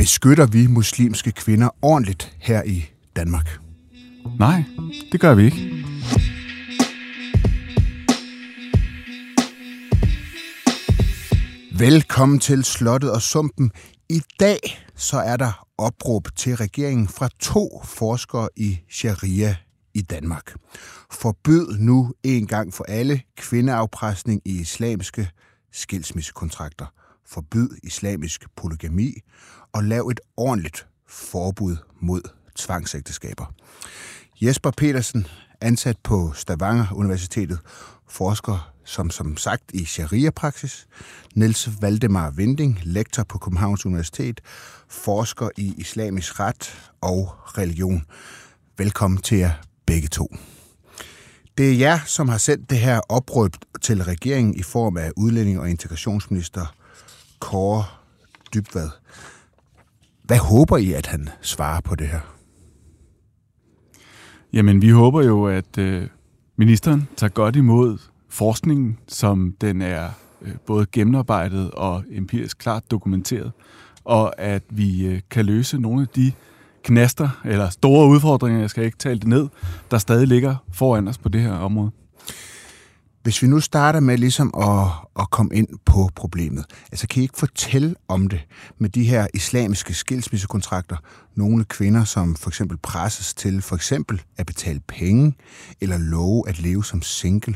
Beskytter vi muslimske kvinder ordentligt her i Danmark? Nej, det gør vi ikke. Velkommen til Slottet og Sumpen. I dag så er der opråb til regeringen fra 2 forskere i sharia i Danmark. Forbyd nu en gang for alle kvindeafpresning i islamiske skilsmissekontrakter. Forbyd islamisk polygami og lav et ordentligt forbud mod tvangsægteskaber. Jesper Petersen, ansat på Stavanger Universitetet, forsker som sagt i sharia-praksis. Niels Valdemar Vinding, lektor på Københavns Universitet, forsker i islamisk ret og religion. Velkommen til jer begge to. Det er jer, som har sendt det her opråb til regeringen i form af udlænding- og integrationsminister Kaare Dybvad. Hvad håber I, at han svarer på det her? Jamen, vi håber jo, at ministeren tager godt imod forskningen, som den er både gennemarbejdet og empirisk klart dokumenteret, og at vi kan løse nogle af de knaster, eller store udfordringer, jeg skal ikke tale det ned, der stadig ligger foran os på det her område. Hvis vi nu starter med ligesom at komme ind på problemet, altså kan I ikke fortælle om det med de her islamiske skilsmissekontrakter? Nogle kvinder, som for eksempel presses til for eksempel at betale penge, eller love at leve som single,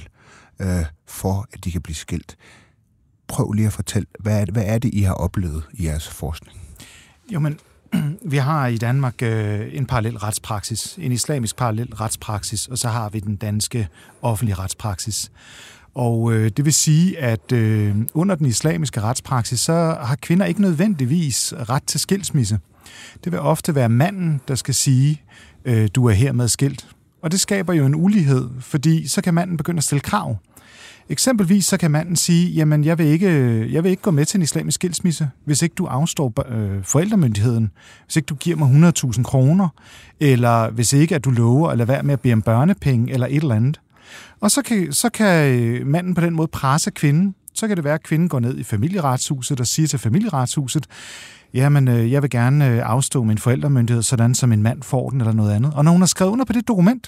for at de kan blive skilt. Prøv lige at fortælle, hvad er det, I har oplevet i jeres forskning? Jo, men vi har i Danmark en parallel retspraksis, en islamisk parallel retspraksis, og så har vi den danske offentlige retspraksis. Og det vil sige, at under den islamiske retspraksis, så har kvinder ikke nødvendigvis ret til skilsmisse. Det vil ofte være manden, der skal sige, du er hermed skilt. Og det skaber jo en ulighed, fordi så kan manden begynde at stille krav. Eksempelvis så kan manden sige, jamen jeg vil ikke gå med til en islamisk skilsmisse, hvis ikke du afstår forældremyndigheden, hvis ikke du giver mig 100.000 kroner, eller hvis ikke at du lover at lade være med at bede om børnepenge eller et eller andet. Og så kan manden på den måde presse kvinden. Så kan det være, at kvinden går ned i familieretshuset og siger til familieretshuset, jamen jeg vil gerne afstå min forældremyndighed, sådan som en mand får den eller noget andet. Og når hun har skrevet under på det dokument,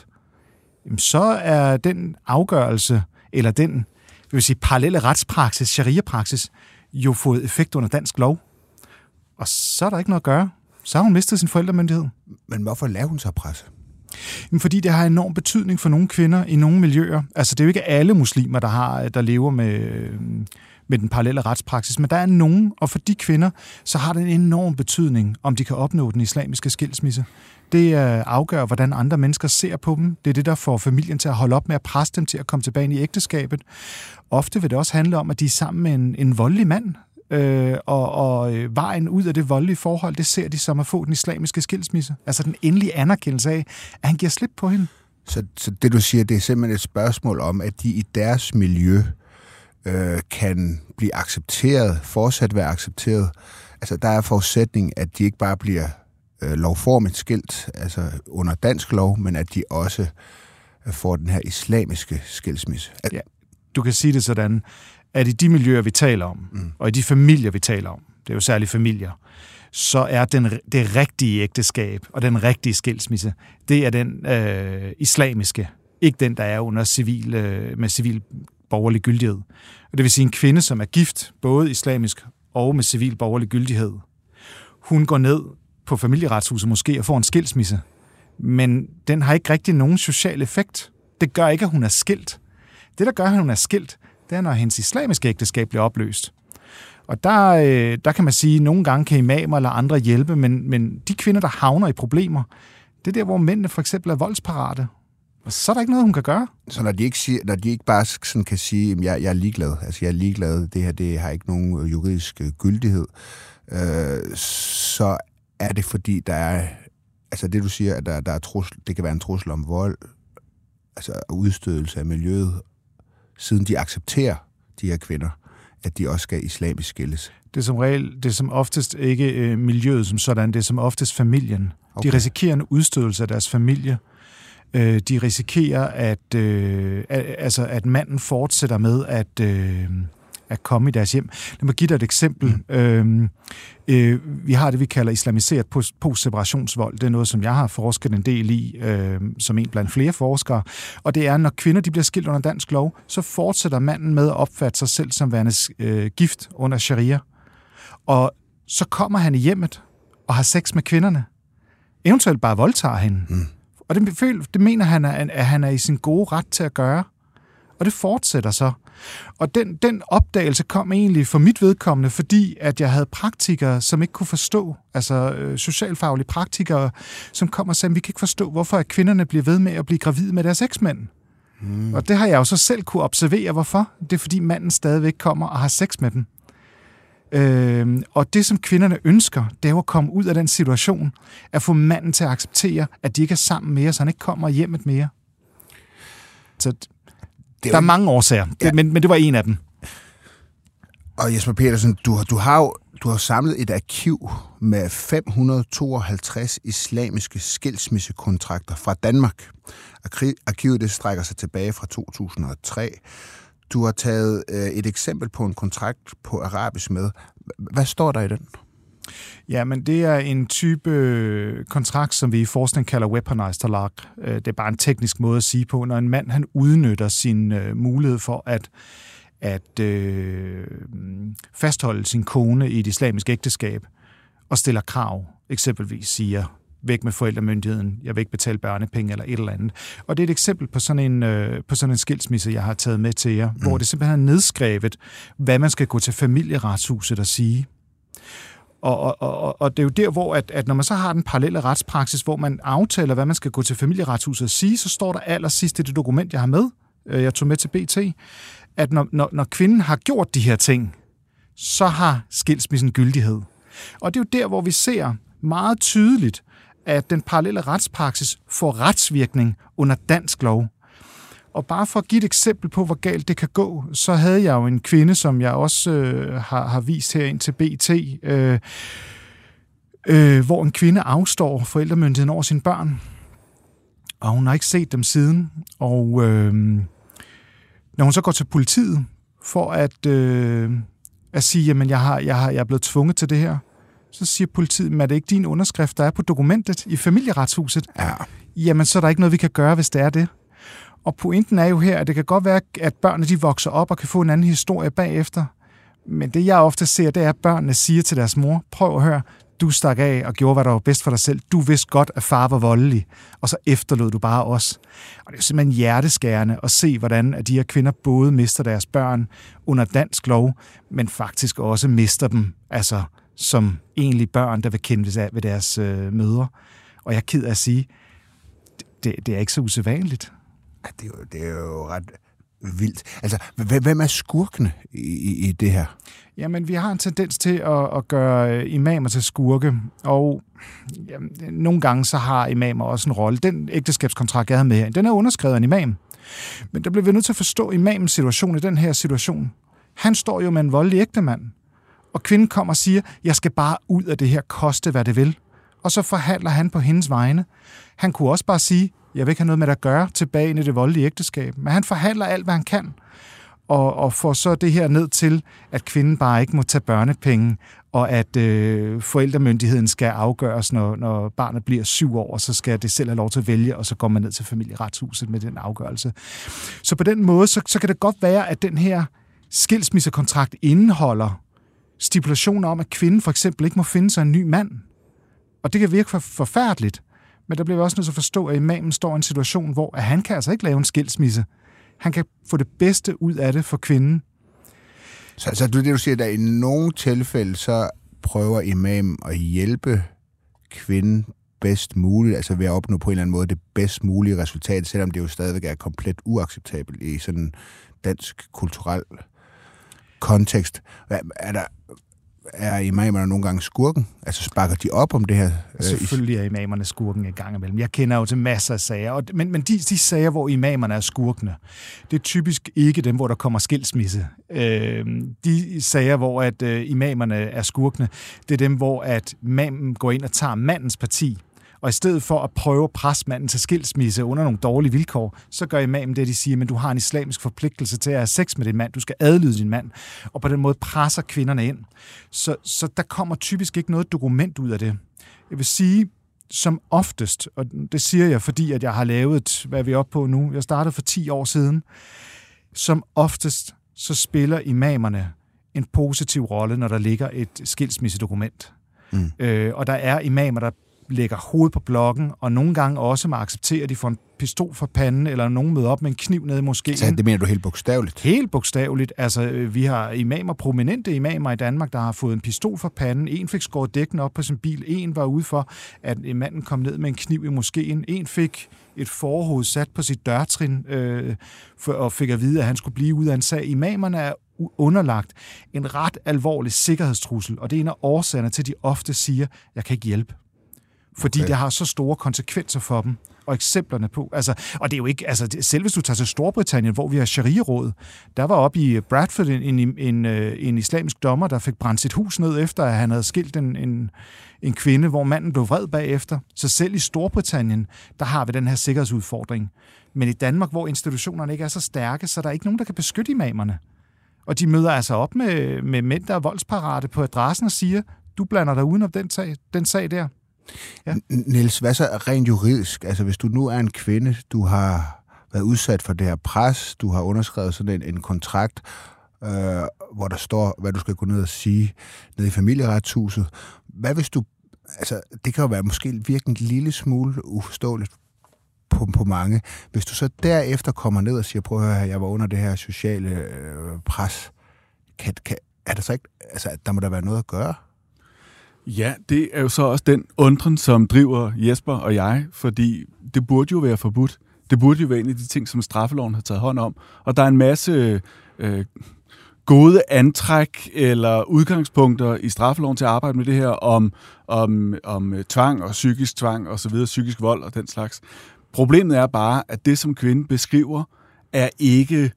så er den afgørelse, eller den parallelle retspraksis, sharia-praksis, jo fået effekt under dansk lov. Og så er der ikke noget at gøre. Så har hun mistet sin forældremyndighed. Men hvorfor laver hun så presse? Jamen, fordi det har enorm betydning for nogle kvinder i nogle miljøer. Altså, det er jo ikke alle muslimer, der lever med den parallelle retspraksis, men der er nogen, og for de kvinder, så har det en enorm betydning, om de kan opnå den islamiske skilsmisse. Det afgør, hvordan andre mennesker ser på dem. Det er det, der får familien til at holde op med at presse dem til at komme tilbage ind i ægteskabet. Ofte vil det også handle om, at de er sammen med en voldelig mand, og vejen ud af det voldelige forhold, det ser de som at få den islamiske skilsmisse. Altså den endelige anerkendelse af, at han giver slip på hende. Så det, du siger, det er simpelthen et spørgsmål om, at de i deres miljø kan blive accepteret, fortsat være accepteret. Altså, der er forudsætning, at de ikke bare bliver lovformigt skilt, altså under dansk lov, men at de også får den her islamiske skilsmisse. Ja, du kan sige det sådan, at i de miljøer, vi taler om, og i de familier, vi taler om, det er jo særligt familier, så er det rigtige ægteskab og den rigtige skilsmisse, det er den islamiske, ikke den, der er under med civil borgerlig gyldighed. Og det vil sige en kvinde, som er gift, både islamisk og med civil borgerlig gyldighed. Hun går ned på familieretshuset måske og får en skilsmisse, men den har ikke rigtig nogen social effekt. Det gør ikke, at hun er skilt. Det, der gør, at hun er skilt, det er, når hendes islamiske ægteskab bliver opløst. Og der kan man sige, at nogle gange kan imamer eller andre hjælpe, men de kvinder, der havner i problemer, det er der, hvor mændene for eksempel er voldsparate. Og så er der ikke noget, hun kan gøre. Så når de ikke bare sådan kan sige, at jeg er ligeglad, altså jeg er ligeglad, det her det har ikke nogen juridisk gyldighed, så er det fordi, der er, altså det du siger, at der er trussel, det kan være en trussel om vold, altså udstødelse af miljøet, siden de accepterer de her kvinder, at de også skal islamisk skilles. Det er som oftest ikke miljøet som sådan, det er som oftest familien. Okay. De risikerer en udstødelse af deres familie. De risikerer, at manden fortsætter med at komme i deres hjem. Lad mig give dig et eksempel. Vi har det, vi kalder islamiseret post-separationsvold. Det er noget, som jeg har forsket en del i, som en blandt flere forskere. Og det er, når kvinder de bliver skilt under dansk lov, så fortsætter manden med at opfatte sig selv som værende gift under sharia. Og så kommer han i hjemmet og har sex med kvinderne. Eventuelt bare voldtager hende. Og det mener han, at han er i sin gode ret til at gøre. Og det fortsætter så. Og den opdagelse kom egentlig for mit vedkommende, fordi at jeg havde praktikere, som ikke kunne forstå, altså socialfaglige praktikere, som kom og sagde, vi kan ikke forstå, hvorfor at kvinderne bliver ved med at blive gravide med deres eksmænd. Og det har jeg jo så selv kunne observere, hvorfor. Det er fordi manden stadigvæk kommer og har sex med dem. Og det, som kvinderne ønsker, det er jo at komme ud af den situation, at få manden til at acceptere, at de ikke er sammen mere, så han ikke kommer hjemmet mere. Så der er mange årsager, ja. men det var en af dem. Og Jesper Petersen, du har samlet et arkiv med 552 islamiske skilsmissekontrakter fra Danmark. Arkivet det strækker sig tilbage fra 2003. Du har taget et eksempel på en kontrakt på arabisk med. Hvad står der i den? Ja, men det er en type kontrakt, som vi i forskning kalder weaponized talaq. Det er bare en teknisk måde at sige på, når en mand han udnytter sin mulighed for at fastholde sin kone i et islamisk ægteskab og stiller krav, eksempelvis siger, væk med forældremyndigheden, jeg vil ikke betale børnepenge eller et eller andet. Og det er et eksempel på sådan en skilsmisse, jeg har taget med til jer, hvor det simpelthen er nedskrevet, hvad man skal gå til familieretshuset og sige. Og det er jo der, hvor at når man så har den parallelle retspraksis, hvor man aftaler, hvad man skal gå til familieretshuset og sige, så står der allersidst i det dokument, jeg har med, jeg tog med til BT, at når kvinden har gjort de her ting, så har skilsmissen gyldighed. Og det er jo der, hvor vi ser meget tydeligt, at den parallelle retspraksis får retsvirkning under dansk lov. Og bare for at give et eksempel på, hvor galt det kan gå, så havde jeg jo en kvinde, som jeg også har vist her ind til BT, hvor en kvinde afstår forældremyndigheden over sine børn. Og hun har ikke set dem siden. Og når hun så går til politiet for at sige, jamen jeg er blevet tvunget til det her, så siger politiet, men er det ikke din underskrift, der er på dokumentet i familieretshuset? Ja. Jamen, så er der ikke noget, vi kan gøre, hvis det er det. Og pointen er jo her, at det kan godt være, at børnene de vokser op og kan få en anden historie bagefter. Men det, jeg ofte ser, det er, at børnene siger til deres mor, prøv at høre, du stak af og gjorde, hvad der var bedst for dig selv. Du vidste godt, at far var voldelig, og så efterlod du bare os. Og det er jo simpelthen hjerteskærende at se, hvordan at de her kvinder både mister deres børn under dansk lov, men faktisk også mister dem, altså som egentlig børn, der vil kendes af ved deres mødre. Og jeg er ked af at sige, det er ikke så usædvanligt. Det er jo ret vildt. Altså, hvem er skurkene i det her? Jamen, vi har en tendens til at gøre imamer til skurke, og jamen, nogle gange så har imamer også en rolle. Den ægteskabskontrakt, jeg havde med her, den er underskrevet af en imam. Men der bliver vi nødt til at forstå imamens situation i den her situation. Han står jo med en voldelig ægtemand, og kvinden kommer og siger, jeg skal bare ud af det her, koste hvad det vil. Og så forhandler han på hendes vegne. Han kunne også bare sige, jeg vil ikke have noget med at gøre tilbage ind i det voldelige ægteskab. Men han forhandler alt, hvad han kan, og får så det her ned til, at kvinden bare ikke må tage børnepenge, og at forældremyndigheden skal afgøres, når barnet bliver 7 år, og så skal det selv have lov til at vælge, og så går man ned til familieretshuset med den afgørelse. Så på den måde, så kan det godt være, at den her skilsmissekontrakt indeholder stipulationer om, at kvinden for eksempel ikke må finde sig en ny mand. Og det kan virke forfærdeligt, men der bliver vi også nødt til at forstå, at imamen står i en situation, hvor at han kan altså ikke lave en skilsmisse. Han kan få det bedste ud af det for kvinden. Så det du siger, at i nogle tilfælde, så prøver imamen at hjælpe kvinden bedst muligt, altså ved at opnå på en eller anden måde det bedst mulige resultat, selvom det jo stadigvæk er komplet uacceptabelt i sådan en dansk kulturel kontekst. Er imamerne nogle gange skurken? Altså sparker de op om det her? Selvfølgelig er imamerne skurken en gang imellem. Jeg kender jo til masser af sager, men de sager, hvor imamerne er skurkene, det er typisk ikke dem, hvor der kommer skilsmisse. De sager, hvor at imamerne er skurkene, det er dem, hvor at imamen går ind og tager mandens parti, Og i stedet for at prøve at presse manden til skilsmisse under nogle dårlige vilkår, så gør imamen det, de siger, men du har en islamisk forpligtelse til at have sex med din mand, du skal adlyde din mand, og på den måde presser kvinderne ind. Så der kommer typisk ikke noget dokument ud af det. Jeg vil sige, som oftest, og det siger jeg, fordi at jeg har lavet, hvad vi er oppe på nu, jeg startede for 10 år siden, som oftest, så spiller imamerne en positiv rolle, når der ligger et skilsmissedokument. Og der er imamer, der lægger hovedet på blokken, og nogle gange også må acceptere, at de får en pistol for panden, eller nogen møder op med en kniv nede i moskeen. Så det mener du helt bogstaveligt? Helt bogstaveligt. Altså, vi har imamer, prominente imamer i Danmark, der har fået en pistol for panden. En fik skåret dækken op på sin bil. En var ude for, at manden kom ned med en kniv i moskeen. En fik et forhoved sat på sit dørtrin, og fik at vide, at han skulle blive ude af en sag. Imamerne er underlagt en ret alvorlig sikkerhedstrussel, og det er en af årsagerne til, at de ofte siger, jeg kan ikke hjælpe. Fordi det har så store konsekvenser for dem, og eksemplerne på. Altså, og det er jo ikke, altså, selv hvis du tager til Storbritannien, hvor vi har sharia-råd, der var oppe i Bradford en islamisk dommer, der fik brændt sit hus ned, efter at han havde skilt en kvinde, hvor manden blev vred bagefter. Så selv i Storbritannien, der har vi den her sikkerhedsudfordring. Men i Danmark, hvor institutionerne ikke er så stærke, så der er ikke nogen, der kan beskytte imamerne. Og de møder altså op med mænd, der er voldsparate på adressen og siger, du blander dig udenom den sag der. Ja. Niels, hvad så rent juridisk? Altså, hvis du nu er en kvinde, du har været udsat for det her pres, du har underskrevet sådan en kontrakt, hvor der står, hvad du skal gå ned og sige ned i familieretshuset. Hvad hvis du... Altså, det kan jo være måske virkelig en lille smule uforståeligt på mange. Hvis du så derefter kommer ned og siger, prøv at høre, jeg var under det her sociale pres, er der så ikke... Altså, der må der være noget at gøre? Ja, det er jo så også den undren, som driver Jesper og jeg, fordi det burde jo være forbudt. Det burde jo være en af de ting, som straffeloven har taget hånd om. Og der er en masse gode antræk eller udgangspunkter i straffeloven til at arbejde med det her om tvang og psykisk tvang og så videre, psykisk vold og den slags. Problemet er bare, at det, som kvinden beskriver, er ikke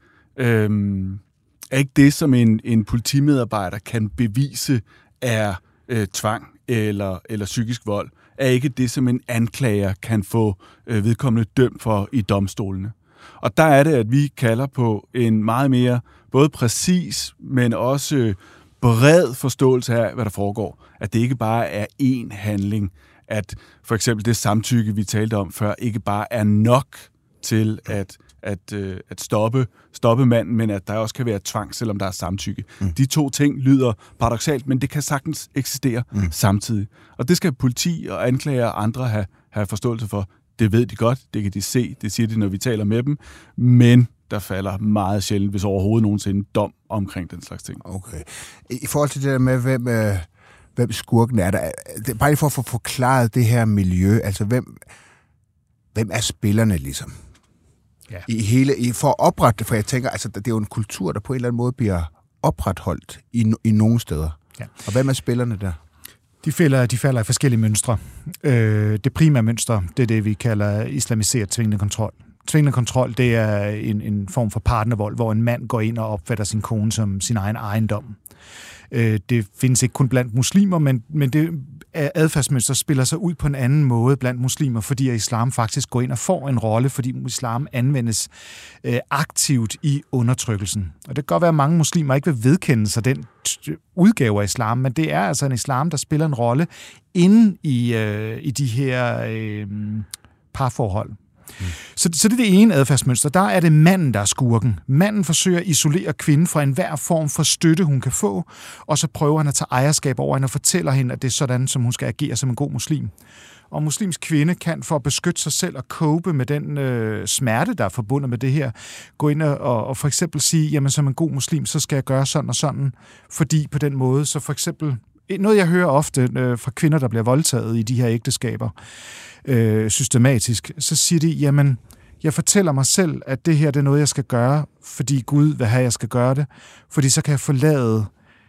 det, som en politimedarbejder kan bevise er tvang eller psykisk vold, er ikke det, som en anklager kan få vedkommende dømt for i domstolene. Og der er det, at vi kalder på en meget mere både præcis, men også bred forståelse af, hvad der foregår. At det ikke bare er én handling. At for eksempel det samtykke, vi talte om før, ikke bare er nok til at stoppe manden, men at der også kan være tvang, selvom der er samtykke. De to ting lyder paradoksalt, men det kan sagtens eksistere samtidig. Og det skal politi og anklager og andre have forståelse for. Det ved de godt, det kan de se, det siger de, når vi taler med dem, men der falder meget sjældent, hvis overhovedet nogensinde dom omkring den slags ting. Okay. I forhold til det der med, hvem skurken er der, bare lige for at få forklaret det her miljø, altså hvem er spillerne ligesom? Ja. For at oprette, for jeg tænker, altså det er jo en kultur, der på en eller anden måde bliver opretholdt i nogle steder. Ja. Og hvem er spillerne der? De falder i forskellige mønstre. Det primære mønster, det er det, vi kalder islamiseret tvingende kontrol. Tvingende kontrol, det er en form for partnervold, hvor en mand går ind og opfatter sin kone som sin egen ejendom. Det findes ikke kun blandt muslimer, men det adfærdsmønster spiller sig ud på en anden måde blandt muslimer, fordi islam faktisk går ind og får en rolle, fordi islam anvendes aktivt i undertrykkelsen. Og det kan godt være, at mange muslimer ikke vil vedkende sig den udgave af islam, men det er altså en islam, der spiller en rolle inde i de her parforhold. Så det er det ene adfærdsmønster. Der er det manden, der er skurken. Manden forsøger at isolere kvinden fra enhver form for støtte, hun kan få, og så prøver han at tage ejerskab over hende og fortæller hende, at det er sådan, som hun skal agere som en god muslim. Og muslimsk kvinde kan for at beskytte sig selv og cope med den smerte, der er forbundet med det her, gå ind og for eksempel sige, jamen som en god muslim, så skal jeg gøre sådan og sådan, fordi på den måde, så for eksempel, noget jeg hører ofte fra kvinder, der bliver voldtaget i de her ægteskaber, systematisk, så siger de, jamen, jeg fortæller mig selv, at det her det er noget, jeg skal gøre, fordi Gud vil have, at jeg skal gøre det, fordi så kan jeg forlade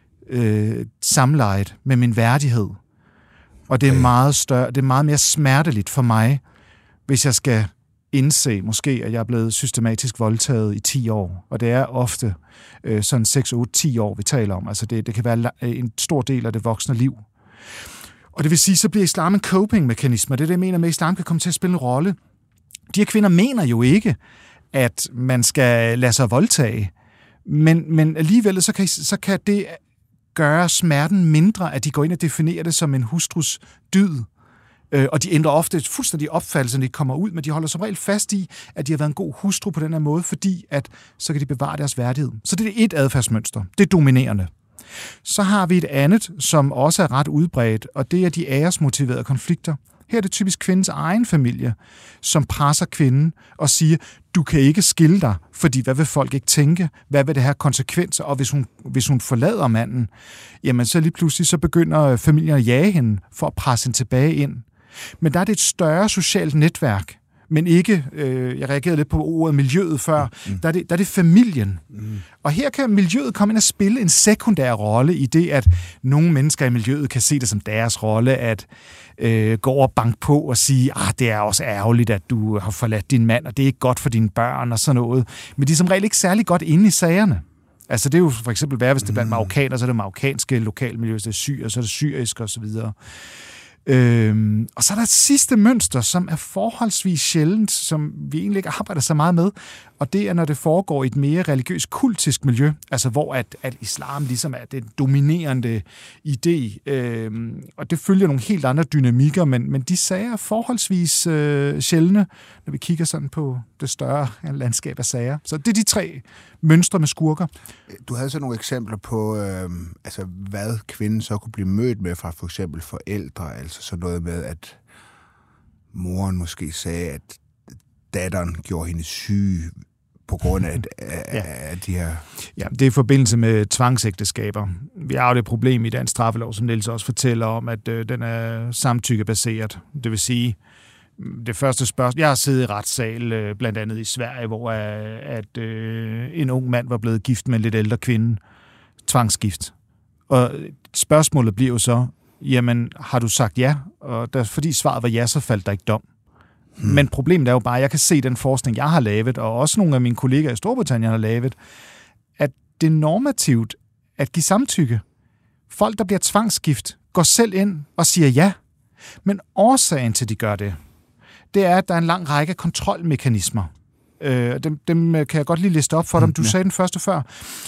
samlejet med min værdighed. Og det er meget større, det er meget mere smerteligt for mig, hvis jeg skal indse måske, at jeg er blevet systematisk voldtaget i 10 år. Og det er ofte sådan 6, 8, 10 år, vi taler om. Altså det kan være en stor del af det voksne liv. Og det vil sige, så bliver islam en coping-mekanisme. Det er det, jeg mener med, at islam kan komme til at spille en rolle. De her kvinder mener jo ikke, at man skal lade sig voldtage. Men alligevel så kan det gøre smerten mindre, at de går ind og definerer det som en hustrus dyd. Og de ændrer ofte fuldstændig opfattelse, når de kommer ud, men de holder som regel fast i, at de har været en god hustru på den her måde, fordi at så kan de bevare deres værdighed. Så det er et adfærdsmønster. Det er dominerende. Så har vi et andet, som også er ret udbredt, og det er de æresmotiverede konflikter. Her er det typisk kvindens egen familie, som presser kvinden og siger, du kan ikke skille dig, fordi hvad vil folk ikke tænke? Hvad vil det have konsekvenser? Og hvis hun forlader manden, jamen så lige pludselig så begynder familien at jage hende for at presse hende tilbage ind. Men der er det et større socialt netværk, men ikke, jeg reagerede lidt på ordet miljøet før, der er det familien. Og her kan miljøet komme ind og spille en sekundær rolle i det, at nogle mennesker i miljøet kan se det som deres rolle, at gå over og banke på og sige, det er også ærgerligt, at du har forladt din mand, og det er ikke godt for dine børn og sådan noget. Men de er som regel ikke særlig godt inde i sagerne. Altså det er jo for eksempel værre, hvis det er blandt marokkaner, så er det marokkanske lokalmiljø, hvis det er syrier, så er det syrisk og så videre. Og så er der et sidste mønster, som er forholdsvis sjældent, som vi egentlig ikke arbejder så meget med, og det er, når det foregår i et mere religiøst kultisk miljø, altså hvor at islam ligesom er den dominerende idé, og det følger nogle helt andre dynamikker, men de sager er forholdsvis sjældne, når vi kigger sådan på det større landskab af sager. Så det er de 3 mønstre med skurker. Du havde så nogle eksempler på, hvad kvinden så kunne blive mødt med fra for eksempel forældre, altså sådan noget med, at moren måske sagde, at datteren gjorde hende syg på grund af de her... Ja, det er i forbindelse med tvangsægteskaber. Vi har jo det problem i dansk straffelov, som Niels også fortæller om, at den er samtykkebaseret. Det vil sige, det første spørgsmål... Jeg har siddet i retssal, blandt andet i Sverige, hvor en ung mand var blevet gift med en lidt ældre kvinde. Tvangsgift. Og spørgsmålet bliver jo så, jamen, har du sagt ja? Og fordi svaret var ja, så faldt der ikke dom. Men problemet er jo bare, at jeg kan se den forskning, jeg har lavet, og også nogle af mine kolleger i Storbritannien har lavet, at det er normativt at give samtykke. Folk, der bliver tvangsgift, går selv ind og siger ja. Men årsagen til, at de gør det, det er, at der er en lang række kontrolmekanismer. Dem kan jeg godt lige liste op for dem. Du sagde den første før.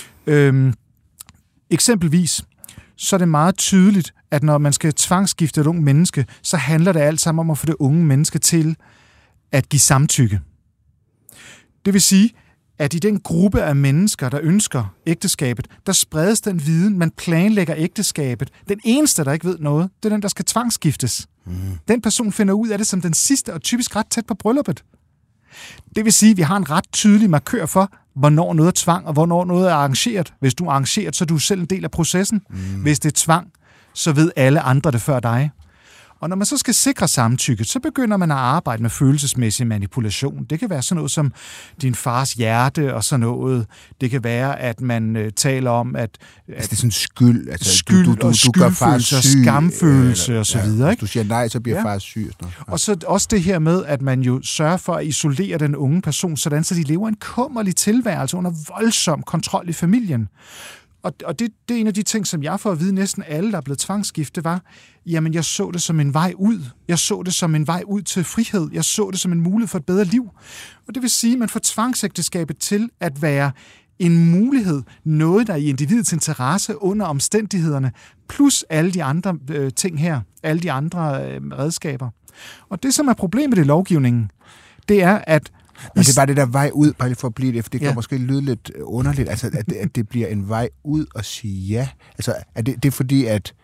Eksempelvis, så er det meget tydeligt, at når man skal tvangsgifte et ungt menneske, så handler det alt sammen om at få det unge menneske til at give samtykke. Det vil sige, at i den gruppe af mennesker, der ønsker ægteskabet, der spredes den viden, man planlægger ægteskabet. Den eneste, der ikke ved noget, det er den, der skal tvangsgiftes. Den person finder ud af det som den sidste, og typisk ret tæt på brylluppet. Det vil sige, at vi har en ret tydelig markør for, hvornår noget er tvang, og hvornår noget er arrangeret. Hvis du er arrangeret, så er du selv en del af processen. Hvis det er tvang, så ved alle andre det før dig. Og når man så skal sikre samtykke, så begynder man at arbejde med følelsesmæssig manipulation. Det kan være sådan noget som din fars hjerte og sådan noget. Det kan være, at man taler om, at altså det er sådan skyld. Altså, skyld og skyldfølelse og skamfølelse og så videre. Ikke? Hvis du siger nej, så bliver far syg. Og så også det her med, at man jo sørger for at isolere den unge person, sådan så de lever en kummerlig tilværelse under voldsom kontrol i familien. Og det er en af de ting, som jeg får at vide næsten alle, der er blevet tvangsgifte, var, jamen jeg så det som en vej ud. Jeg så det som en vej ud til frihed. Jeg så det som en mulighed for et bedre liv. Og det vil sige, at man får tvangsægteskabet til at være en mulighed, noget der er i individets interesse under omstændighederne, plus alle de andre ting her, alle de andre redskaber. Og det, som er problemet i lovgivningen, det er, at det er bare det der vej ud, bare lige for at blive det, for det kan måske lyde lidt underligt, altså at det bliver en vej ud og sige ja. Altså er det er fordi, at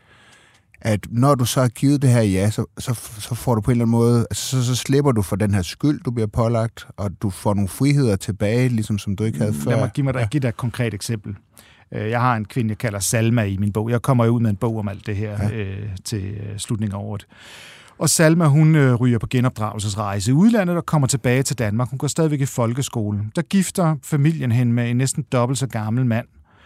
når du så har givet det her ja, så får du på en eller anden måde, altså så slipper du for den her skyld, du bliver pålagt, og du får nogle friheder tilbage, ligesom som du ikke havde før. Lad mig give dig et konkret eksempel. Jeg har en kvinde, jeg kalder Salma i min bog. Jeg kommer jo ud med en bog om alt det her til slutningen af året. Og Salma, hun ryger på genopdragelsesrejse i udlandet og kommer tilbage til Danmark. Hun går stadigvæk i folkeskole. Der gifter familien hende med en næsten dobbelt så gammel mand,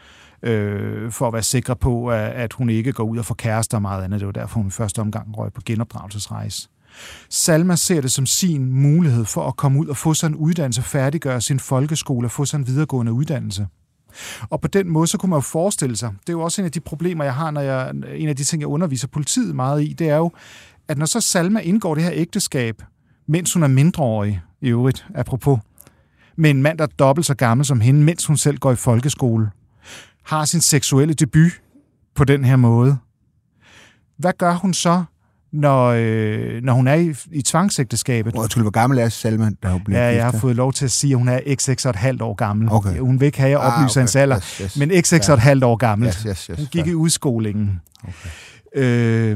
for at være sikker på, at hun ikke går ud og får kærester og meget andet. Det var derfor, hun i første omgang røg på genopdragelsesrejse. Salma ser det som sin mulighed for at komme ud og få sig en uddannelse, færdiggøre sin folkeskole og få sig en videregående uddannelse. Og på den måde, så kunne man jo forestille sig, det er jo også en af de problemer, jeg har, en af de ting, jeg underviser politiet meget i, det er jo, at når så Salma indgår det her ægteskab, mens hun er mindreårig, i øvrigt, apropos, med en mand, der er dobbelt så gammel som hende, mens hun selv går i folkeskole, har sin seksuelle debut på den her måde. Hvad gør hun så, når hun er i tvangsægteskabet? Hvor gammel er Salma, da hun bliver Ja, jeg har fået lov til at sige, at hun er XX og et halvt år gammel. Okay. Hun vil ikke have, at jeg oplyser hendes alder, yes. men XX og et halvt år gammel. Yes. Hun gik i udskolingen. Okay.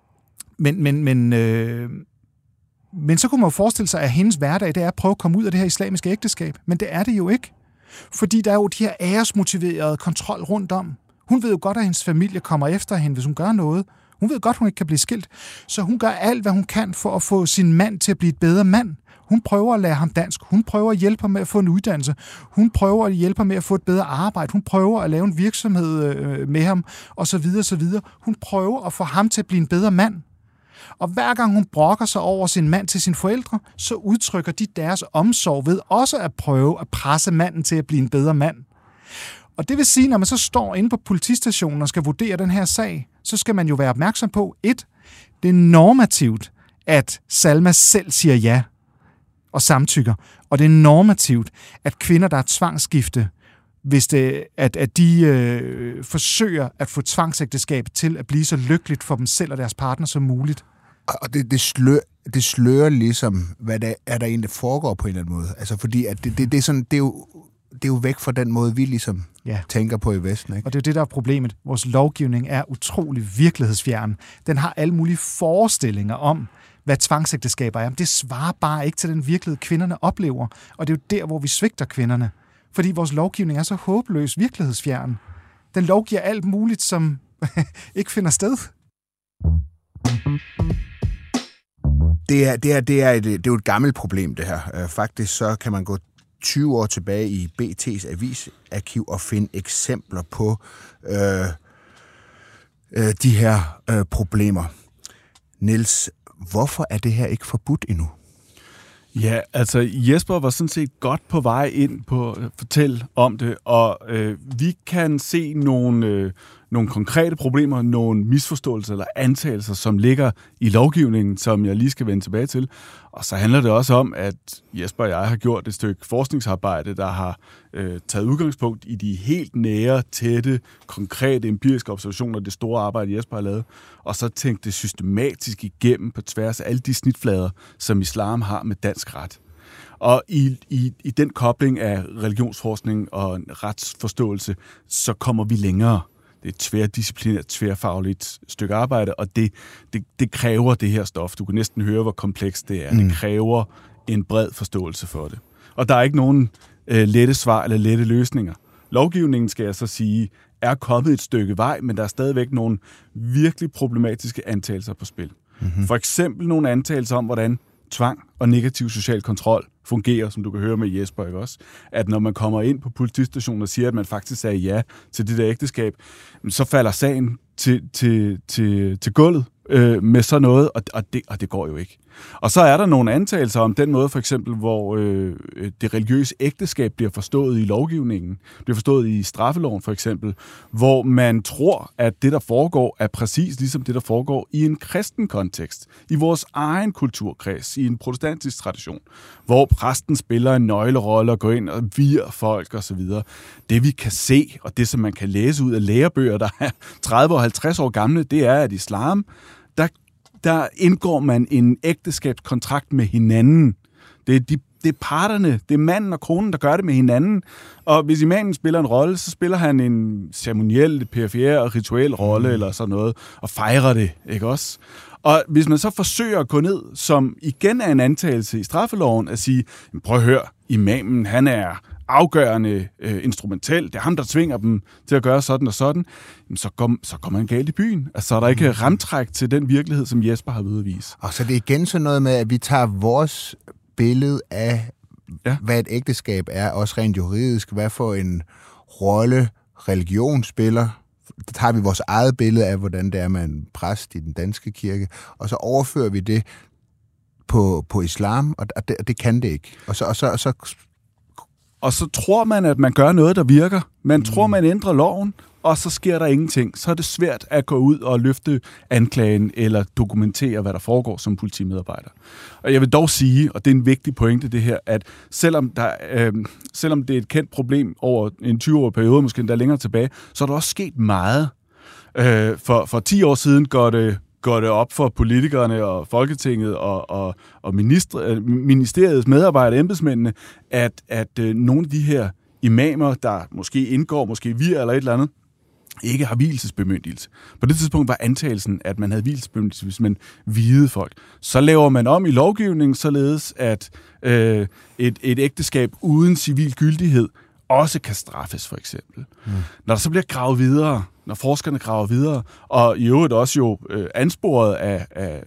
Men så kunne man jo forestille sig, at hendes hverdag, det er at prøve at komme ud af det her islamiske ægteskab. Men det er det jo ikke. Fordi der er jo de her æresmotiverede kontrol rundt om. Hun ved jo godt, at hendes familie kommer efter hende, hvis hun gør noget. Hun ved godt, hun ikke kan blive skilt. Så hun gør alt, hvad hun kan for at få sin mand til at blive et bedre mand. Hun prøver at lære ham dansk. Hun prøver at hjælpe ham med at få en uddannelse. Hun prøver at hjælpe ham med at få et bedre arbejde. Hun prøver at lave en virksomhed med ham, og så videre, så videre. Hun prøver at få ham til at blive en bedre mand. Og hver gang hun brokker sig over sin mand til sine forældre, så udtrykker de deres omsorg ved også at prøve at presse manden til at blive en bedre mand. Og det vil sige, når man så står inde på politistationen og skal vurdere den her sag, så skal man jo være opmærksom på, 1. Det er normativt, at Salma selv siger ja og samtykker. Og det er normativt, at kvinder, der er tvangsgifte, hvis at de forsøger at få tvangsægteskab til at blive så lykkeligt for dem selv og deres partner som muligt. Og det slører ligesom, hvad der egentlig foregår på en eller anden måde. Altså fordi at det er sådan, det er jo væk fra den måde, vi ligesom tænker på i Vesten. Ikke? Og det er det, der er problemet. Vores lovgivning er utrolig virkelighedsfjern. Den har alle mulige forestillinger om, hvad tvangsægteskaber er. Men det svarer bare ikke til den virkelighed, kvinderne oplever. Og det er jo der, hvor vi svigter kvinderne. Fordi vores lovgivning er så håbløs virkelighedsfjern. Den lovgiver alt muligt, som ikke finder sted. Det er jo et gammelt problem, det her. Faktisk så kan man gå 20 år tilbage i BT's avisarkiv og finde eksempler på de her problemer. Niels, hvorfor er det her ikke forbudt endnu? Ja, altså Jesper var sådan set godt på vej ind på at fortælle om det, og vi kan se nogle konkrete problemer, nogle misforståelser eller antagelser, som ligger i lovgivningen, som jeg lige skal vende tilbage til. Og så handler det også om, at Jesper og jeg har gjort et stykke forskningsarbejde, der har taget udgangspunkt i de helt nære, tætte, konkrete, empiriske observationer, det store arbejde, Jesper har lavet, og så tænkt det systematisk igennem på tværs af alle de snitflader, som islam har med dansk ret. Og i den kobling af religionsforskning og retsforståelse, så kommer vi længere. Det er et tværdisciplinært, tværfagligt stykke arbejde, og det kræver det her stof. Du kan næsten høre, hvor komplekst det er. Det kræver en bred forståelse for det. Og der er ikke nogen lette svar eller lette løsninger. Lovgivningen, skal jeg så sige, er kommet et stykke vej, men der er stadigvæk nogle virkelig problematiske antagelser på spil. Mm-hmm. For eksempel nogle antagelser om, hvordan tvang og negativ social kontrol fungerer, som du kan høre med Jesper, ikke også? At når man kommer ind på politistationen og siger, at man faktisk sagde ja til det der ægteskab, så falder sagen til gulvet med sådan noget, og det går jo ikke. Og så er der nogle antagelser om den måde, for eksempel, hvor det religiøse ægteskab bliver forstået i lovgivningen, bliver forstået i straffeloven for eksempel, hvor man tror, at det, der foregår, er præcis ligesom det, der foregår i en kristen kontekst, i vores egen kulturkreds, i en protestantisk tradition, hvor præsten spiller en nøglerolle og går ind og vier folk osv. Det vi kan se, og det som man kan læse ud af lærebøger, der er 30 og 50 år gamle, det er, at islam, der indgår man en ægteskabskontrakt med hinanden. Det er parterne, det er manden og konen, der gør det med hinanden. Og hvis imamen spiller en rolle, så spiller han en ceremoniel, perifær og rituel rolle eller sådan noget, og fejrer det, ikke også? Og hvis man så forsøger at gå ned, som igen er en antagelse i straffeloven, at sige, prøv at høre, imamen, han er afgørende instrumentel, det er ham, der tvinger dem til at gøre sådan og sådan, så går man galt i byen. Altså, så er der ikke ramtræk til den virkelighed, som Jesper har ved at vise. Og så det er igen sådan noget med, at vi tager vores billede af, hvad et ægteskab er, også rent juridisk, hvad for en rolle religion spiller. Der tager vi vores eget billede af, hvordan det er med en præst i den danske kirke, og så overfører vi det på islam, og det kan det ikke. Og så Og så tror man, at man gør noget, der virker. Man tror, man ændrer loven, og så sker der ingenting. Så er det svært at gå ud og løfte anklagen eller dokumentere, hvad der foregår som politimedarbejder. Og jeg vil dog sige, og det er en vigtig pointe det her, at selvom det er et kendt problem over en 20-årig periode, måske endda længere tilbage, så er der også sket meget. For 10 år siden går det op for politikerne og Folketinget og ministeriets medarbejdere, embedsmændene, at nogle af de her imamer, der måske indgår, måske vir eller et eller andet, ikke har vielsesbemyndigelse. På det tidspunkt var antagelsen, at man havde vielsesbemyndigelse, hvis man viede folk. Så laver man om i lovgivningen, således at et ægteskab uden civil gyldighed også kan straffes, for eksempel. Når der så bliver gravet videre, når forskerne graver videre, og i øvrigt også jo ansporet af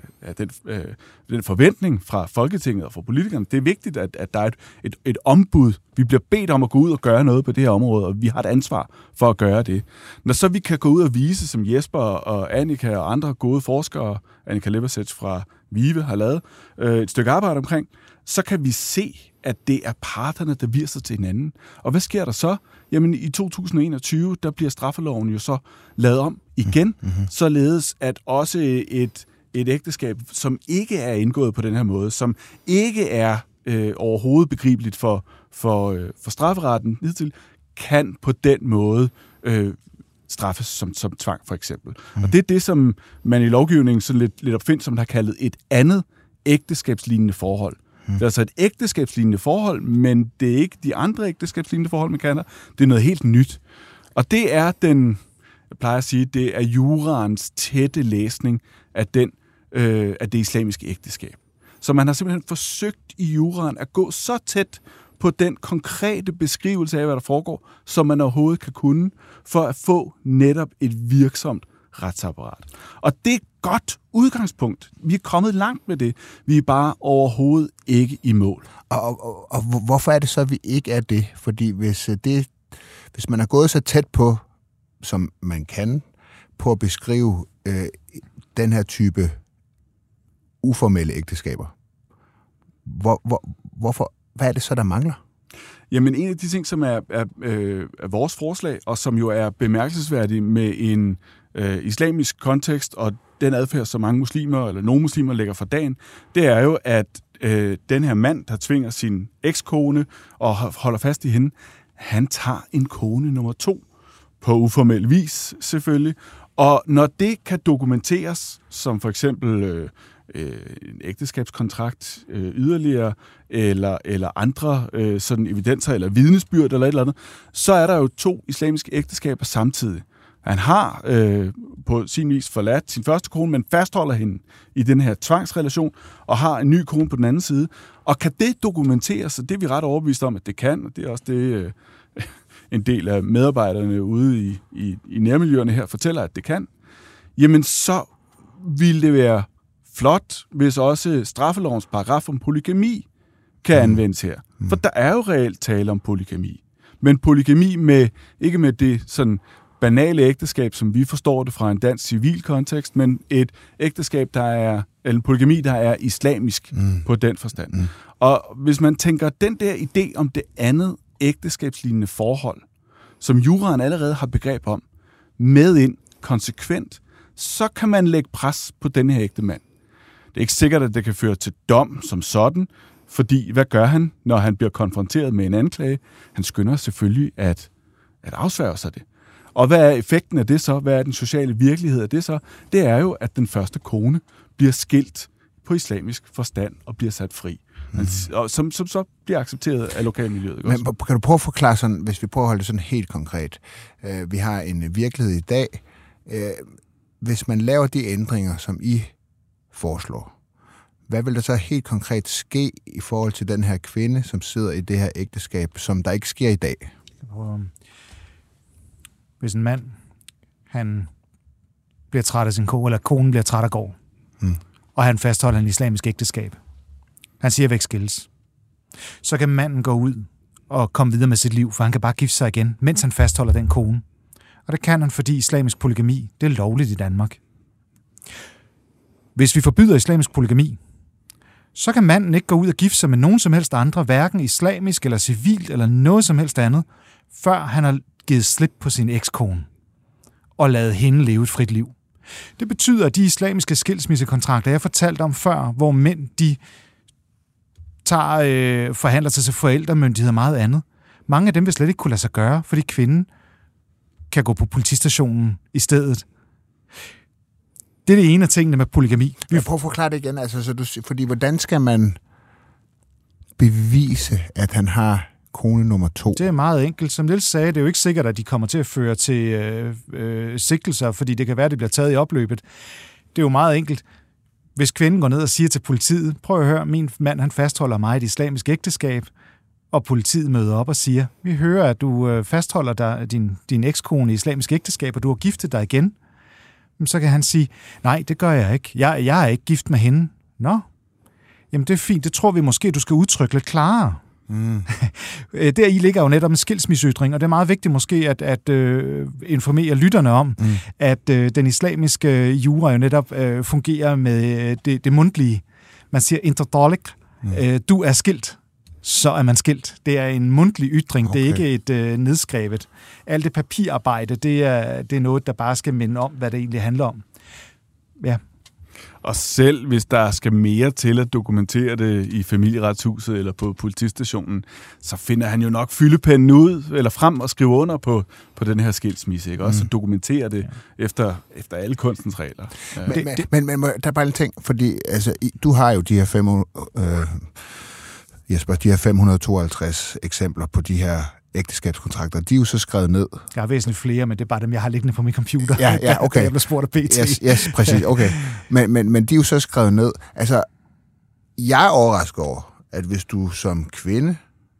den forventning fra Folketinget og fra politikerne, det er vigtigt, at der er et ombud. Vi bliver bedt om at gå ud og gøre noget på det her område, og vi har et ansvar for at gøre det. Når så vi kan gå ud og vise, som Jesper og Annika og andre gode forskere, Annika Leversage fra VIVE har lavet et stykke arbejde omkring, så kan vi se, at det er parterne, der viser til hinanden. Og hvad sker der så? Jamen i 2021, der bliver straffeloven jo så lavet om igen, således at også et ægteskab, som ikke er indgået på den her måde, som ikke er overhovedet begribeligt for strafferetten hidtil, kan på den måde straffes som tvang, for eksempel. Og det er det, som man i lovgivningen sådan lidt opfindsomt har kaldet et andet ægteskabslignende forhold. Det er altså et ægteskabslignende forhold, men det er ikke de andre ægteskabslignende forhold, man kender. Det er noget helt nyt. Og det er jeg plejer at sige, det er juraens tætte læsning af det islamiske ægteskab. Så man har simpelthen forsøgt i juraen at gå så tæt på den konkrete beskrivelse af, hvad der foregår, som man overhovedet kan kunne, for at få netop et virksomt retsapparat. Og det er et godt udgangspunkt. Vi er kommet langt med det. Vi er bare overhovedet ikke i mål. Og hvorfor er det så, at vi ikke er det? Fordi hvis man er gået så tæt på, som man kan, på at beskrive den her type uformelle ægteskaber, hvorfor? Hvad er det så, der mangler? Jamen, en af de ting, som er vores forslag, og som jo er bemærkelsesværdigt med en islamisk kontekst, og den adfærd, som mange muslimer, eller nogle muslimer lægger for dagen, det er jo, at den her mand, der tvinger sin ekskone og holder fast i hende, han tager en kone nummer 2, på uformel vis selvfølgelig, og når det kan dokumenteres, som for eksempel en ægteskabskontrakt yderligere, eller andre sådan evidenser, eller vidnesbyrd, eller et eller andet, så er der jo 2 islamiske ægteskaber samtidig. Han har på sin vis forladt sin første kone, men fastholder hende i den her tvangsrelation, og har en ny kone på den anden side. Og kan det dokumenteres, så det er vi ret overbevist om, at det kan, og det er også det, en del af medarbejderne ude i nærmiljøerne her fortæller, at det kan, jamen så vil det være flot, hvis også straffelovens paragraf om polygami kan anvendes her. For der er jo reelt tale om polygami. Men polygami ikke med det sådan banale ægteskab, som vi forstår det fra en dansk civil kontekst, men et ægteskab, eller en polygami, der er islamisk på den forstand. Og hvis man tænker den der idé om det andet ægteskabslignende forhold, som juraen allerede har begreb om, med ind konsekvent, så kan man lægge pres på denne her ægte mand. Det er ikke sikkert, at det kan føre til dom som sådan, fordi hvad gør han, når han bliver konfronteret med en anklage? Han skynder selvfølgelig at afsværge sig det. Og hvad er effekten af det så? Hvad er den sociale virkelighed af det så? Det er jo, at den første kone bliver skilt på islamisk forstand og bliver sat fri. Som så bliver accepteret af lokalmiljøet. Men kan du prøve at forklare sådan, hvis vi prøver at holde det sådan helt konkret. Vi har en virkelighed i dag. Hvis man laver de ændringer, som I foreslår, hvad vil der så helt konkret ske i forhold til den her kvinde, som sidder i det her ægteskab, som der ikke sker i dag? Hvis en mand, han bliver træt af sin kone, eller konen bliver træt af går, og han fastholder en islamisk ægteskab, han siger, at væk skilles, så kan manden gå ud og komme videre med sit liv, for han kan bare gifte sig igen, mens han fastholder den kone. Og det kan han, fordi islamisk polygami, det er lovligt i Danmark. Hvis vi forbyder islamisk polygami, så kan manden ikke gå ud og gifte sig med nogen som helst andre, hverken islamisk eller civilt eller noget som helst andet, før han har givet slip på sin ekskone og ladet hende leve et frit liv. Det betyder, at de islamiske skilsmissekontrakter, jeg fortalte om før, hvor mænd de forhandler sig til forældremyndighed og meget andet, mange af dem vil slet ikke kunne lade sig gøre, fordi kvinden kan gå på politistationen i stedet. Det er det ene af tingene med polygami. Jeg prøver at forklare det igen. Altså, fordi hvordan skal man bevise, at han har kone nummer 2? Det er meget enkelt. Som Niels sagde, det er jo ikke sikkert, at de kommer til at føre til sigtelser, fordi det kan være, at det bliver taget i opløbet. Det er jo meget enkelt. Hvis kvinden går ned og siger til politiet, prøv at høre, min mand han fastholder mig i et islamisk ægteskab, og politiet møder op og siger, vi hører, at du fastholder dig, din ekskone i islamisk ægteskab, og du har giftet dig igen. Så kan han sige, nej, det gør jeg ikke. Jeg er ikke gift med hende. Nå, jamen det er fint. Det tror vi måske, du skal udtrykke lidt klarere. Deri ligger jo netop en skilsmisseytring, og det er meget vigtigt måske at informere lytterne om, at den islamiske jura jo netop fungerer med det mundtlige. Man siger interdalik, du er skilt, så er man skilt. Det er en mundtlig ytring, okay. Det er ikke et nedskrevet. Alt det papirarbejde, det er noget, der bare skal minde om, hvad det egentlig handler om. Ja. Og selv hvis der skal mere til at dokumentere det i familieretshuset eller på politistationen, så finder han jo nok fyldepennen ud eller frem og skriver under på den her skilsmisse, ikke? Også dokumentere det efter alle kunstens regler. Men der er bare en ting, fordi altså, du har jo de her 552 eksempler på de her ægteskabskontrakter. De er jo så skrevet ned. Jeg har væsentligt flere, men det er bare dem, jeg har liggende på min computer. Ja, okay. Jeg blev spurgt af BT. Yes, præcis, okay. Men de er jo så skrevet ned. Altså, jeg er overrasket over, at hvis du som kvinde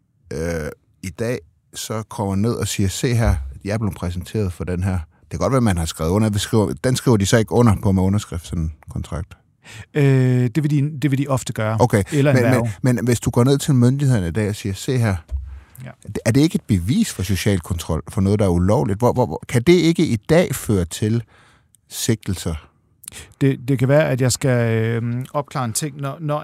i dag så kommer ned og siger, se her, jeg er blevet præsenteret for den her. Det kan godt være, at man har skrevet under. Den skriver de så ikke under på med underskrift, sådan en kontrakt. Det vil de ofte gøre. Okay, eller men hvis du går ned til myndighederne i dag og siger, se her, er det ikke et bevis for social kontrol, for noget, der er ulovligt? Kan det ikke i dag føre til sigtelser? Det kan være, at jeg skal opklare en ting.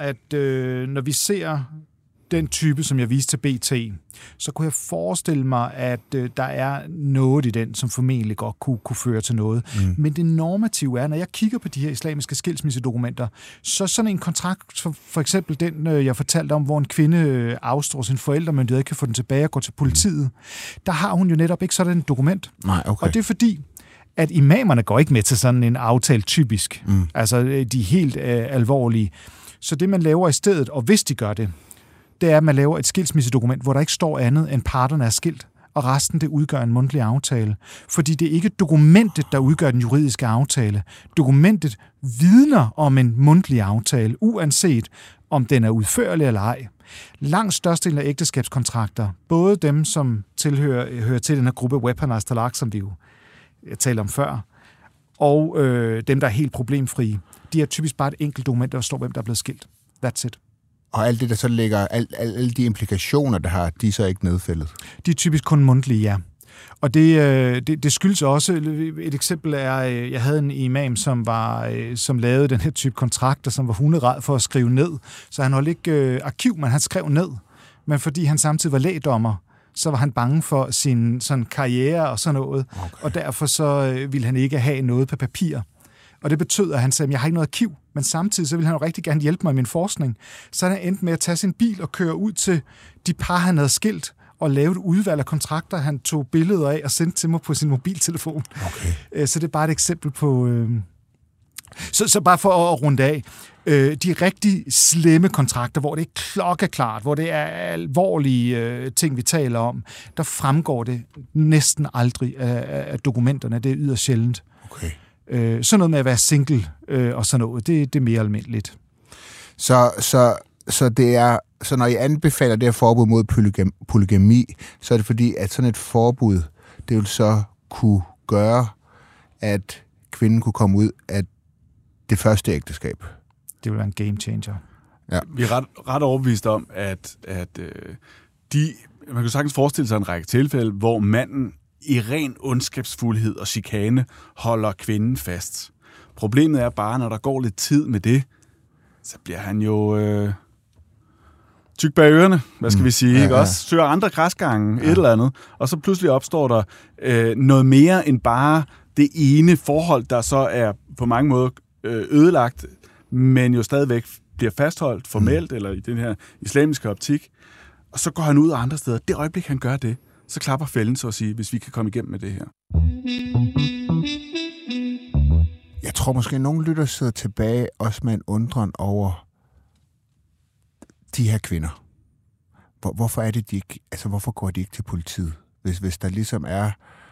Når vi ser den type, som jeg viste til BT, så kunne jeg forestille mig, at der er noget i den, som formentlig godt kunne føre til noget. Men det normative er, når jeg kigger på de her islamiske skilsmissedokumenter, så sådan en kontrakt, for eksempel den, jeg fortalte om, hvor en kvinde afstår sin forældremyndighed, ikke kan få den tilbage og gå til politiet, der har hun jo netop ikke sådan et dokument. Nej, okay. Og det er fordi, at imamerne går ikke med til sådan en aftale typisk. Altså de helt alvorlige. Så det, man laver i stedet, og hvis de gør det, det er, at man laver et skilsmissedokument, hvor der ikke står andet, end parterne er skilt, og resten det udgør en mundtlig aftale. Fordi det er ikke dokumentet, der udgør den juridiske aftale. Dokumentet vidner om en mundtlig aftale, uanset om den er udførlig eller ej. Langt størstedelen af ægteskabskontrakter, både dem, som hører til den her gruppe Weaponized Talaq, som vi jo talte om før, og dem, der er helt problemfrie, de er typisk bare et enkelt dokument, der står, hvem der er blevet skilt. That's it. Og alt det, der så ligger, alle de implikationer, der har, de er så ikke nedfældet? De er typisk kun mundtlige, ja. Og det skyldes også, et eksempel er, jeg havde en imam, som lavede den her type kontrakter, som var hunderæd for at skrive ned. Så han holdt ikke arkiv, men han skrev ned. Men fordi han samtidig var lægdommer, så var han bange for sin sådan karriere og sådan noget. Okay. Og derfor så ville han ikke have noget på papir. Og det betød, at han sagde, at jeg har ikke noget arkiv, men samtidig så ville han jo rigtig gerne hjælpe mig i min forskning. Så han endte med at tage sin bil og køre ud til de par, han havde skilt, og lave et udvalg af kontrakter, han tog billeder af og sendte til mig på sin mobiltelefon. Okay. Så det er bare et eksempel på... Så bare for at runde af, de rigtig slemme kontrakter, hvor det er klokkeklart, hvor det er alvorlige ting, vi taler om, der fremgår det næsten aldrig af dokumenterne. Det er yderst sjældent. Okay. Sådan noget med at være single og sådan noget, det er mere almindeligt. Så det er, så når I anbefaler det her forbud mod polygami, så er det fordi, at sådan et forbud, det vil så kunne gøre, at kvinden kunne komme ud af det første ægteskab. Det vil være en game changer. Ja. Vi er ret overbevist om, at man kan sagtens forestille sig en række tilfælde, hvor manden i ren ondskabsfuldhed og chikane holder kvinden fast. Problemet er bare, når der går lidt tid med det, så bliver han jo tyk bag ørerne, hvad skal vi sige, ikke? Ja. Også søger andre græsgange, et eller andet, og så pludselig opstår der noget mere end bare det ene forhold, der så er på mange måder ødelagt, men jo stadigvæk bliver fastholdt formelt, eller i den her islamiske optik, og så går han ud andre steder. Det øjeblik, han gør det, så klapper fælden, så at sige, hvis vi kan komme igennem med det her. Jeg tror måske, at nogle lytter sidder tilbage også med en undren over de her kvinder. Hvorfor er det, de ikke, altså hvorfor går de ikke til politiet? Hvis der ligesom er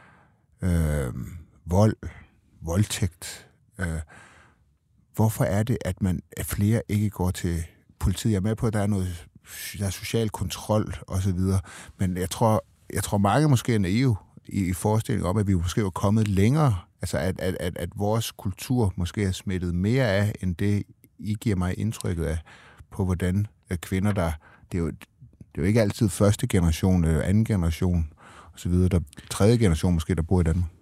voldtægt, hvorfor er det, at flere ikke går til politiet? Jeg er med på, at der er social kontrol og så videre, men jeg tror mange måske er naive i forestillingen om, at vi måske var kommet længere, altså at vores kultur måske er smittet mere af, end det I giver mig indtrykket af, på hvordan kvinder, det er jo ikke altid første generation, anden generation og så videre, tredje generation måske, der bor i Danmark.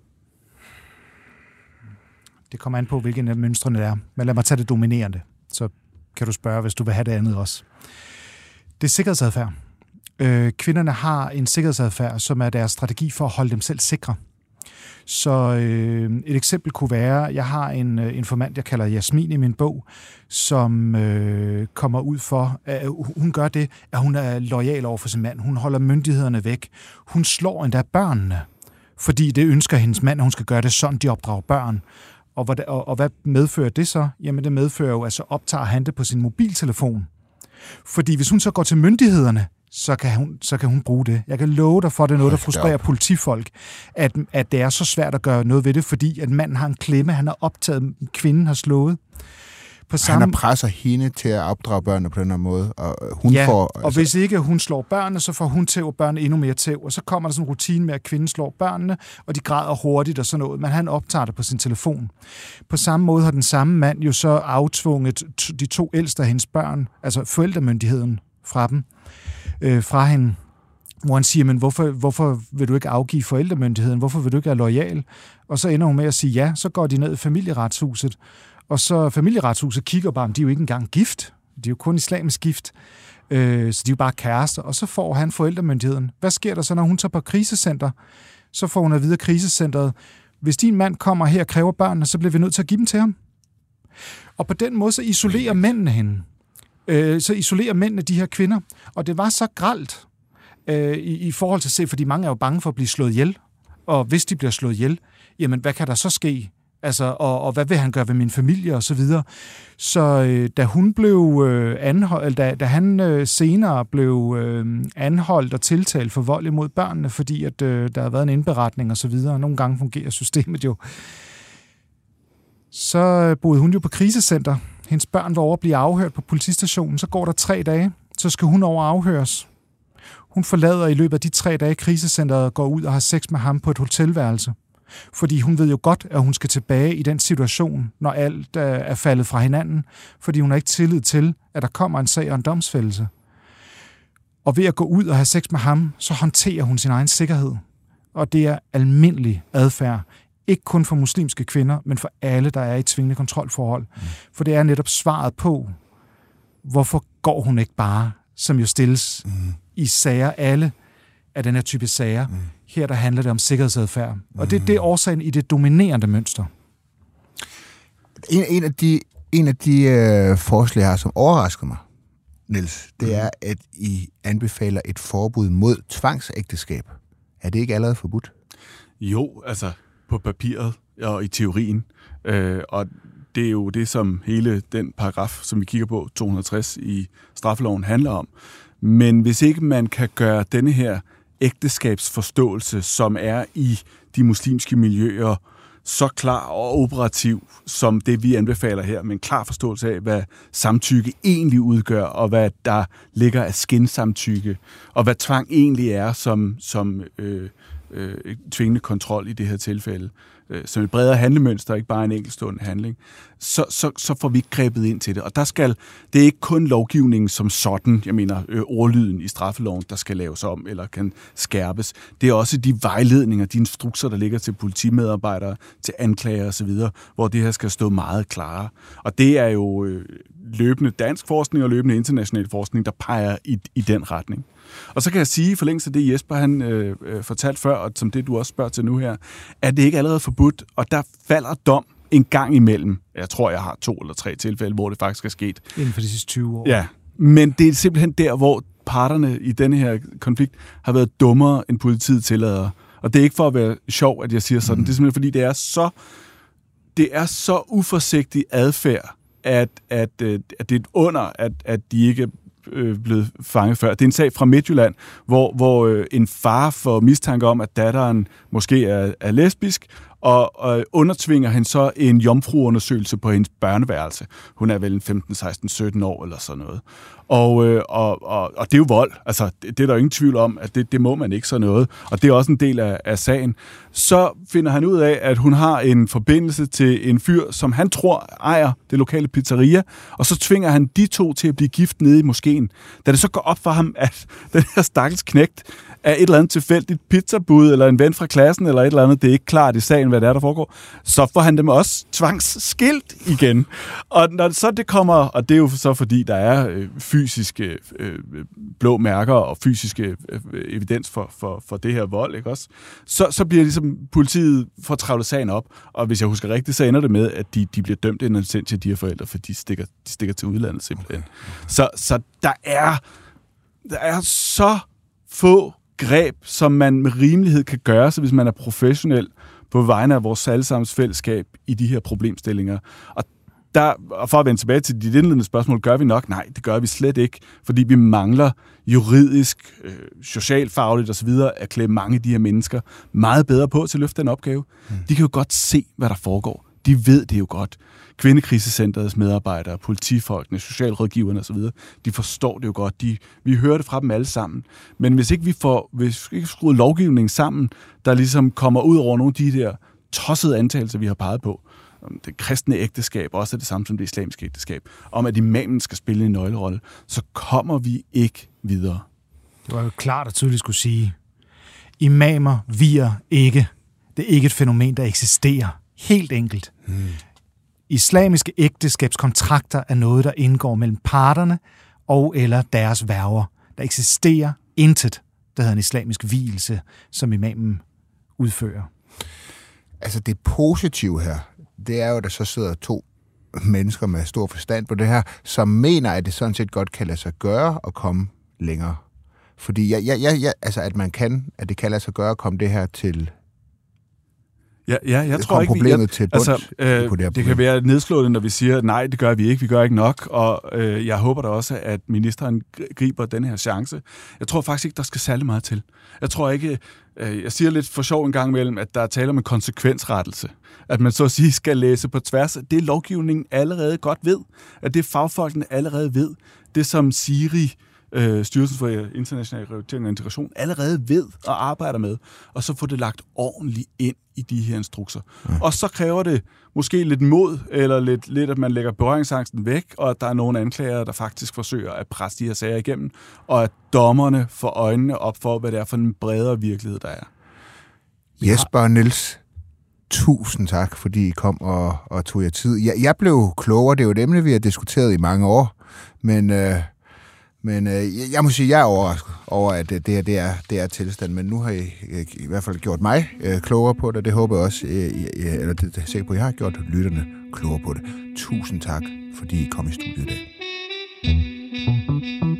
Det kommer an på, hvilken af mønstrene det er. Men lad mig tage det dominerende, så kan du spørge, hvis du vil have det andet også. Det er sikkerhedsadfærd. Kvinderne har en sikkerhedsadfærd, som er deres strategi for at holde dem selv sikre. Så et eksempel kunne være, jeg har en informant, jeg kalder Jasmin i min bog, som kommer ud for, at hun gør det, at hun er loyal over for sin mand. Hun holder myndighederne væk. Hun slår endda børnene, fordi det ønsker hendes mand, at hun skal gøre det sådan, de opdrager børn. Og hvad medfører det så? Jamen det medfører jo, at så optager han det på sin mobiltelefon. Fordi hvis hun så går til myndighederne, så kan hun bruge det. Jeg kan love dig for, det er noget, der frustrerer politifolk, at det er så svært at gøre noget ved det, fordi at manden har en klemme, han har optaget, kvinden har slået. Han presser hende til at opdrage børnene på den her måde, og hun får... og hvis ikke hun slår børnene, så får hun tæv børnene endnu mere tæv, og så kommer der sådan en rutine med, at kvinden slår børnene, og de græder hurtigt og sådan noget, men han optager det på sin telefon. På samme måde har den samme mand jo så aftvunget de 2 ældste af hendes børn, altså forældremyndigheden fra dem, fra hende, hvor han siger, men hvorfor vil du ikke afgive forældremyndigheden? Hvorfor vil du ikke være loyal? Og så ender hun med at sige ja, så går de ned i familieretshuset, og så familieretshuset kigger bare, de er jo ikke engang gift. De er jo kun islamisk gift. Så de er jo bare kærester. Og så får han forældremyndigheden. Hvad sker der så, når hun tager på krisecenter? Så får hun at vide af krisecenteret, hvis din mand kommer her og kræver børnene, så bliver vi nødt til at give dem til ham. Og på den måde, så isolerer mændene hende. Så isolerer mændene de her kvinder. Og det var så grelt i forhold til at se, fordi mange er jo bange for at blive slået ihjel. Og hvis de bliver slået ihjel, jamen hvad kan der så ske? Altså, og hvad vil han gøre ved min familie og så videre. Så da hun blev anholdt, da han senere blev anholdt og tiltalt for vold imod børnene, fordi at der havde været en indberetning og så videre, og nogle gange fungerer systemet jo, så boede hun jo på krisecenter. Hendes børn var over at blive afhørt på politistationen. Så går der 3 dage, så skal hun over afhøres. Hun forlader i løbet af de 3 dage krisecenteret og går ud og har sex med ham på et hotelværelse. Fordi hun ved jo godt, at hun skal tilbage i den situation, når alt er faldet fra hinanden, fordi hun har ikke tillid til, at der kommer en sag og en domsfældelse. Og ved at gå ud og have sex med ham, så håndterer hun sin egen sikkerhed. Og det er almindelig adfærd. Ikke kun for muslimske kvinder, men for alle, der er i tvingende kontrolforhold. For det er netop svaret på, hvorfor går hun ikke bare, som jo stilles i sager, alle af den her type sager. Her der handler det om sikkerhedsadfærd. Og det er årsagen i det dominerende mønster. En af de forslag her, som overrasker mig, Niels, det er, at I anbefaler et forbud mod tvangsægteskab. Er det ikke allerede forbudt? Jo, altså på papiret og i teorien. Og det er jo det, som hele den paragraf, som vi kigger på, 260 i straffeloven, handler om. Men hvis ikke man kan gøre denne her ægteskabsforståelse, som er i de muslimske miljøer, så klar og operativ, som det vi anbefaler her, med en klar forståelse af, hvad samtykke egentlig udgør, og hvad der ligger af skinsamtykke, og hvad tvang egentlig er som tvingende kontrol i det her tilfælde. som et bredere handlemønster, ikke bare en enkeltstående handling, så får vi ikke grebet ind til det. Og det er ikke kun lovgivningen som sådan, jeg mener ordlyden i straffeloven, der skal laves om eller kan skærpes. Det er også de vejledninger, de instrukser, der ligger til politimedarbejdere, til anklager osv., hvor det her skal stå meget klarere. Og det er jo løbende dansk forskning og løbende international forskning, der peger i den retning. Og så kan jeg sige, i forlængelse af det Jesper han fortalte før, og som det du også spørger til nu her, at det ikke allerede forbudt, og der falder dom en gang imellem. Jeg tror, jeg har 2 eller 3 tilfælde, hvor det faktisk er sket. Inden for de sidste 20 år. Ja, men det er simpelthen der, hvor parterne i denne her konflikt har været dummere, end politiet tillader. Og det er ikke for at være sjov, at jeg siger sådan. Det er simpelthen, fordi det er så uforsigtig adfærd, at det er et under, at de ikke blevet fanget før. Det er en sag fra Midtjylland, hvor en far får mistanke om, at datteren måske er lesbisk, og undertvinger hende så en jomfruundersøgelse på hendes børneværelse. Hun er vel en 15, 16, 17 år eller sådan noget. Og det er jo vold. Altså, det er der jo ingen tvivl om, at det må man ikke sådan noget. Og det er også en del af sagen. Så finder han ud af, at hun har en forbindelse til en fyr, som han tror ejer det lokale pizzeria, og så tvinger han de to til at blive gift nede i moskeen. Da det så går op for ham, at den her stakkels knægt er et eller andet tilfældigt pizzabud, eller en ven fra klassen, eller et eller andet, det er ikke klart i sagen, hvad det er, der foregår, så får han dem også tvangsskilt igen. Og når så det kommer, og det er jo så fordi, der er fysiske blå mærker og fysiske evidens for det her vold, ikke også? Så bliver ligesom politiet får travlet sagen op, og hvis jeg husker rigtigt, så ender det med, at de bliver dømt in absentia, de her forældre, for de stikker til udlandet simpelthen. Okay. Så der er så få greb, som man med rimelighed kan gøre, så hvis man er professionel på vegne af vores allesammens fællesskab i de her problemstillinger. Og for at vende tilbage til dit indledende spørgsmål, gør vi nok? Nej, det gør vi slet ikke, fordi vi mangler juridisk, socialfagligt osv. at klæde mange af de her mennesker meget bedre på til at løfte den opgave. De kan jo godt se, hvad der foregår. De ved det jo godt. Kvindekrisecenterets medarbejdere, politifolkene, socialrådgiverne osv., de forstår det jo godt. Vi hører det fra dem alle sammen. Men hvis ikke vi ikke skruer lovgivningen sammen, der ligesom kommer ud over nogle af de der tossede antagelser, vi har peget på, det kristne ægteskab, også er det samme som det islamiske ægteskab, om at imamen skal spille en nøglerolle, så kommer vi ikke videre. Det var jo klart og tydeligt skulle sige, imamer vier ikke. Det er ikke et fænomen, der eksisterer. Helt enkelt. Islamiske ægteskabskontrakter er noget, der indgår mellem parterne og eller deres værger. Der eksisterer intet, der hedder en islamisk vielse, som imamen udfører. Altså det positive her, det er jo, at der så sidder 2 mennesker med stor forstand på det her, som mener, at det sådan set godt kan lade sig gøre at komme længere. Fordi altså at det kan lade sig gøre at komme det her til. Jeg tror ikke, problemet til bunds på det kan være nedslående, når vi siger, at nej, det gør vi ikke, vi gør ikke nok, og jeg håber da også, at ministeren griber den her chance. Jeg tror faktisk ikke, der skal særlig meget til. Jeg tror ikke, jeg siger lidt for sjov en gang imellem, at der er tale om en konsekvensrettelse. At man så at sige skal læse på tværs. Det er lovgivningen allerede godt ved. At det fagfolkene allerede ved. Det som SIRI, Styrelsen for International Rekruttering og Integration, allerede ved og arbejder med, og så få det lagt ordentligt ind i de her instrukser. Og så kræver det måske lidt mod, eller lidt at man lægger berøringsangsten væk, og at der er nogle anklagere, der faktisk forsøger at presse de her sager igennem, og at dommerne får øjnene op for, hvad det er for en bredere virkelighed, der er. Jesper og Niels, tusind tak, fordi I kom og tog jer tid. Jeg blev klogere, det er jo et emne, vi har diskuteret i mange år, men jeg må sige, jeg er overrasket over, at det her det er tilstand, men nu har I hvert fald gjort mig klogere på det. Det håber jeg også, eller det er sikker på, at jeg har gjort lytterne klogere på det. Tusind tak, fordi I kom i studiet i dag.